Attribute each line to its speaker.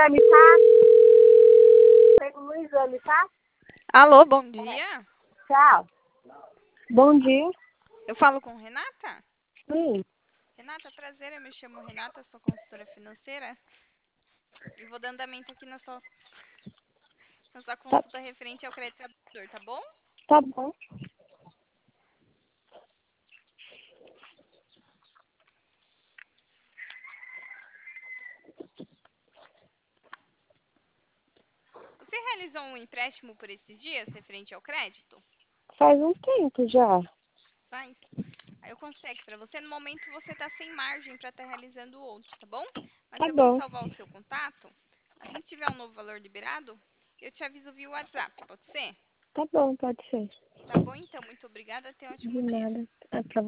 Speaker 1: exame, tá? Pego no exame, tá?
Speaker 2: Alô, bom dia.
Speaker 1: Tchau. Bom dia.
Speaker 2: Eu falo com Renata?
Speaker 1: Sim.
Speaker 2: Renata, prazer, eu me chamo Renata, sou consultora financeira e vou dar andamento aqui na sua
Speaker 1: Tá,
Speaker 2: consulta referente ao crédito habitador, tá bom?
Speaker 1: tá bom.
Speaker 2: Você realizou um empréstimo por esses dias referente ao crédito?
Speaker 1: Faz um tempo já.
Speaker 2: Faz? Aí eu consultei aqui para você, no momento você está sem margem para estar realizando outro, tá bom? Mas
Speaker 1: Tá
Speaker 2: eu vou
Speaker 1: bom.
Speaker 2: salvar o seu contato. Assim que tiver um novo valor liberado, eu te aviso via WhatsApp, pode ser?
Speaker 1: Tá bom, pode ser.
Speaker 2: Tá bom então, muito obrigada, tenha um
Speaker 1: De
Speaker 2: ótimo dia.
Speaker 1: nada. É pra